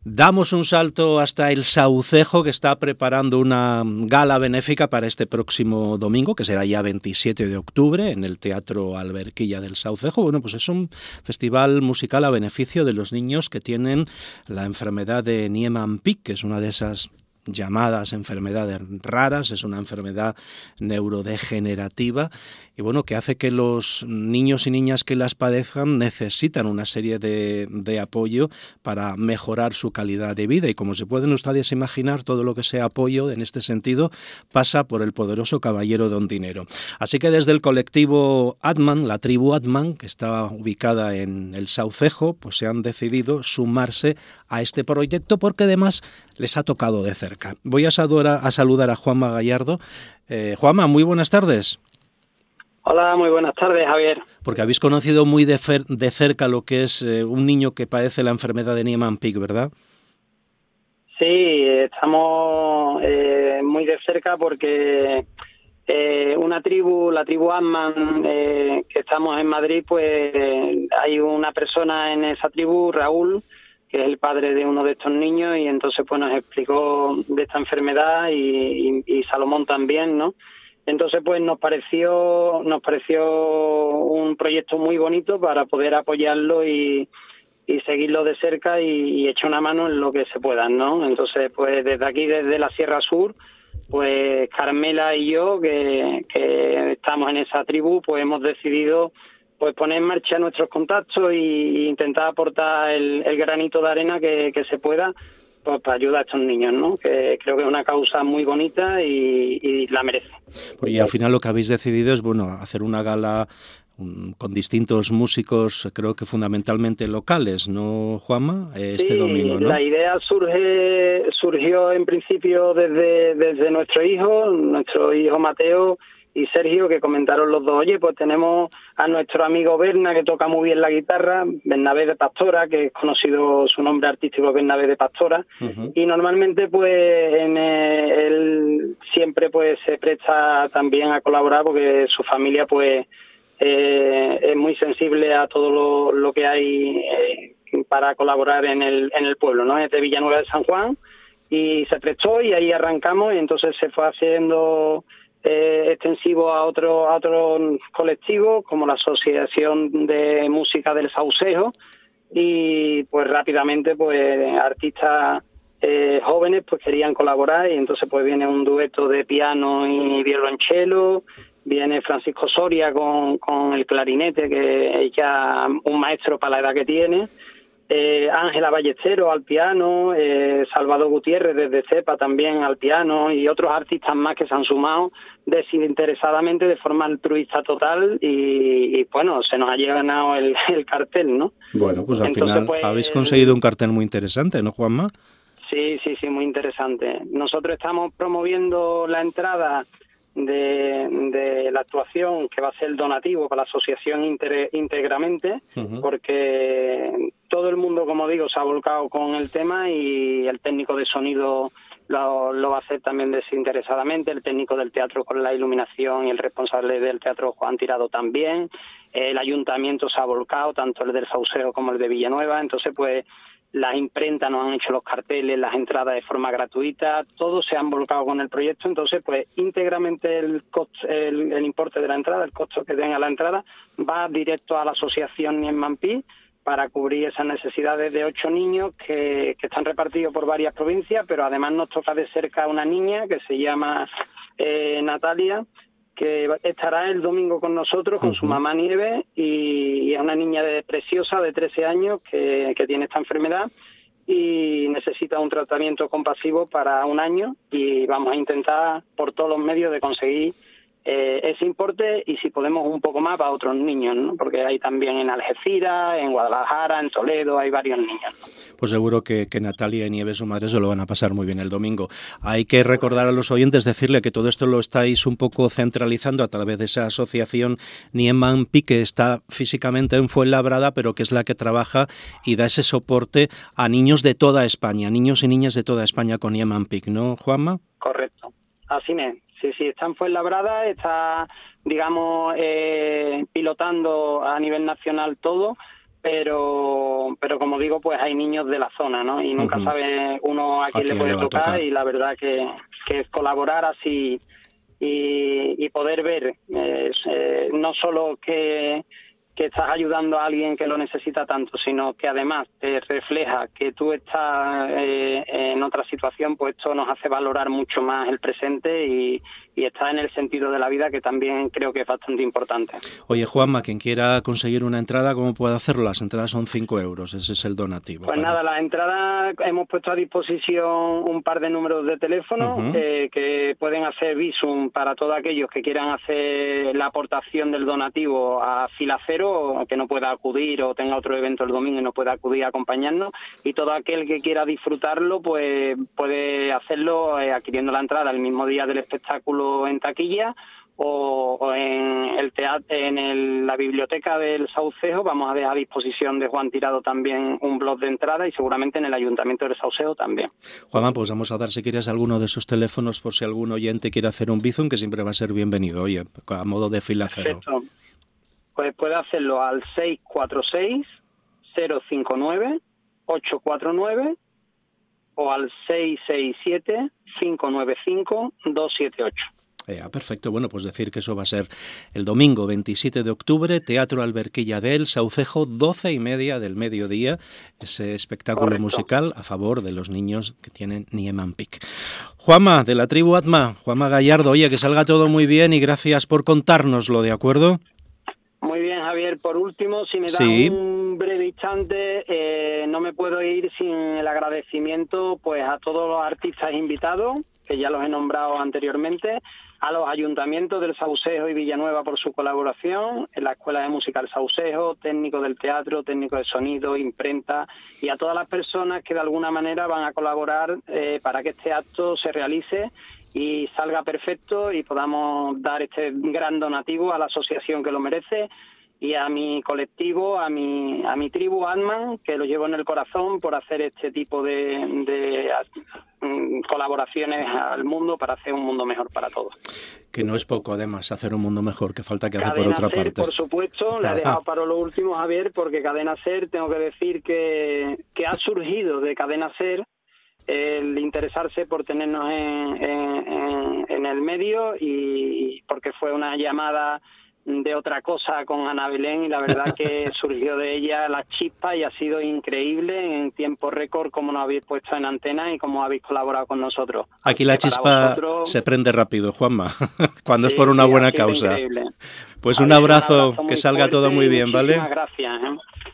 Damos un salto hasta el Saucejo, que está preparando una gala benéfica para este próximo domingo, que será ya 27 de octubre, en el Teatro Alberquilla del Saucejo. Bueno, pues es un festival musical a beneficio de los niños que tienen la enfermedad de Niemann-Pick, que es una de esas llamadas enfermedades raras, es una enfermedad neurodegenerativa y bueno, que hace que los niños y niñas que las padezcan necesitan una serie de apoyo para mejorar su calidad de vida, y como se pueden ustedes imaginar, todo lo que sea apoyo en este sentido pasa por el poderoso caballero Don Dinero. Así que desde el colectivo Atman, la tribu Atman, que está ubicada en el Saucejo, pues se han decidido sumarse a este proyecto porque además les ha tocado de cerca. Voy a saludar a Juanma Gallardo. Juanma, muy buenas tardes. Hola, muy buenas tardes, Javier. Porque habéis conocido muy de cerca lo que es un niño que padece la enfermedad de Niemann-Pick, ¿verdad? Sí, estamos muy de cerca porque una tribu, la tribu Atman, que estamos en Madrid, pues hay una persona en esa tribu, Raúl, que es el padre de uno de estos niños, y entonces pues nos explicó de esta enfermedad y Salomón también, ¿no? Entonces pues nos pareció un proyecto muy bonito para poder apoyarlo y seguirlo de cerca y echar una mano en lo que se pueda, ¿no? Entonces pues desde aquí, desde la Sierra Sur, pues Carmela y yo, que estamos en esa tribu, pues hemos decidido pues poner en marcha nuestros contactos e intentar aportar el granito de arena que se pueda, pues para ayudar a estos niños, ¿no? Que creo que es una causa muy bonita y la merece. Y al final lo que habéis decidido es, bueno, hacer una gala con distintos músicos, creo que fundamentalmente locales, ¿no, Juanma? Este domingo, ¿no? La idea surgió en principio desde nuestro hijo Mateo y Sergio, que comentaron los dos: oye, pues tenemos a nuestro amigo Berna, que toca muy bien la guitarra, Bernabé de Pastora, que es conocido, su nombre artístico es Bernabé de Pastora, y normalmente pues él siempre pues se presta también a colaborar, porque su familia pues es muy sensible a todo lo que hay para colaborar en el pueblo, ¿no? Es de Villanueva de San Juan y se prestó, y ahí arrancamos, y entonces se fue haciendo extensivo a otros colectivos, como la Asociación de Música del Saucejo, y pues rápidamente pues artistas jóvenes pues querían colaborar, y entonces pues viene un dueto de piano y violonchelo, viene Francisco Soria con el clarinete, que es ya un maestro para la edad que tiene, Ángela Ballesteros al piano, Salvador Gutiérrez desde CEPA también al piano, y otros artistas más que se han sumado desinteresadamente, de forma altruista total, y bueno, se nos ha llenado el cartel, ¿no? Bueno, pues al final pues, habéis conseguido un cartel muy interesante, ¿no, Juanma? Sí, muy interesante. Nosotros estamos promoviendo la entrada de la actuación, que va a ser el donativo para la asociación íntegramente, porque todo el mundo, como digo, se ha volcado con el tema, y el técnico de sonido lo va a hacer también desinteresadamente, el técnico del teatro con la iluminación y el responsable del teatro, Juan Tirado, también. El ayuntamiento se ha volcado, tanto el del Saucejo como el de Villanueva. Entonces pues las imprentas nos han hecho los carteles, las entradas de forma gratuita, todos se han volcado con el proyecto. Entonces pues íntegramente el importe de la entrada, el costo que tenga la entrada, va directo a la asociación Niemann-Pick para cubrir esas necesidades de 8 niños que están repartidos por varias provincias, pero además nos toca de cerca una niña que se llama Natalia, que estará el domingo con nosotros, con su mamá Nieves, y es una niña preciosa de 13 años que tiene esta enfermedad y necesita un tratamiento compasivo para un año, y vamos a intentar por todos los medios de conseguir ese importe, y si podemos un poco más para otros niños, ¿no? Porque hay también en Algeciras, en Guadalajara, en Toledo, hay varios niños, ¿no? Pues seguro que Natalia y Nieves, su madre, se lo van a pasar muy bien el domingo. Hay que recordar a los oyentes, decirle que todo esto lo estáis un poco centralizando a través de esa asociación Niemann-Pick, que está físicamente en Fuenlabrada, pero que es la que trabaja y da ese soporte a niños de toda España, niños y niñas de toda España con Niemann-Pick, ¿no, Juanma? Correcto, así es. Sí, está en Fuenlabrada, está, digamos, pilotando a nivel nacional todo, pero como digo, pues hay niños de la zona, ¿no? Y nunca sabe uno a quién le puede tocar, y la verdad que colaborar así y poder ver no solo que estás ayudando a alguien que lo necesita tanto, sino que además te refleja que tú estás en otra situación, pues esto nos hace valorar mucho más el presente y está en el sentido de la vida, que también creo que es bastante importante. Oye, Juanma, quien quiera conseguir una entrada, ¿cómo puede hacerlo? Las entradas son 5 euros, ese es el donativo. Pues nada, las entradas hemos puesto a disposición un par de números de teléfono que pueden hacer Bizum para todos aquellos que quieran hacer la aportación del donativo a Fila Cero, que no pueda acudir o tenga otro evento el domingo y no pueda acudir a acompañarnos, y todo aquel que quiera disfrutarlo pues puede hacerlo adquiriendo la entrada el mismo día del espectáculo en taquilla o en el teatro, la biblioteca del Saucejo. Vamos a dejar a disposición de Juan Tirado también un blog de entrada, y seguramente en el Ayuntamiento del Saucejo también. Juanma, pues vamos a dar, si quieres, alguno de esos teléfonos por si algún oyente quiere hacer un Bizum, que siempre va a ser bienvenido, oye, a modo de Fila Cero. Perfecto. Pues puede hacerlo al 646-059-849 o al 667-595-278. Perfecto, bueno, pues decir que eso va a ser el domingo 27 de octubre, Teatro Alberquilla del Saucejo, 12:30 del mediodía, ese espectáculo musical a favor de los niños que tienen Niemann-Pick. Juanma, de la tribu Atma, Juanma Gallardo, oye, que salga todo muy bien y gracias por contárnoslo, ¿de acuerdo? Muy bien, Javier. Por último, si me da un breve instante, no me puedo ir sin el agradecimiento pues a todos los artistas invitados, que ya los he nombrado anteriormente, a los ayuntamientos del Saucejo y Villanueva por su colaboración, en la Escuela de Música del Saucejo, técnicos del teatro, técnicos de sonido, imprenta, y a todas las personas que de alguna manera van a colaborar para que este acto se realice y salga perfecto y podamos dar este gran donativo a la asociación que lo merece, y a mi colectivo, a mi tribu Atman, que lo llevo en el corazón por hacer este tipo de colaboraciones al mundo para hacer un mundo mejor para todos. Que no es poco, además, hacer un mundo mejor, que falta que hacer por otra parte. Por supuesto, la he dejado para lo último, Javier, porque Cadena Ser, tengo que decir que ha surgido de Cadena Ser el interesarse por tenernos en el medio, y porque fue una llamada de otra cosa con Ana Belén, y la verdad que surgió de ella la chispa y ha sido increíble en tiempo récord como nos habéis puesto en antena y como habéis colaborado con nosotros. Aquí la chispa se prende rápido, Juanma, cuando es por una buena causa. Pues un abrazo, que salga todo muy bien, ¿vale? Muchísimas gracias.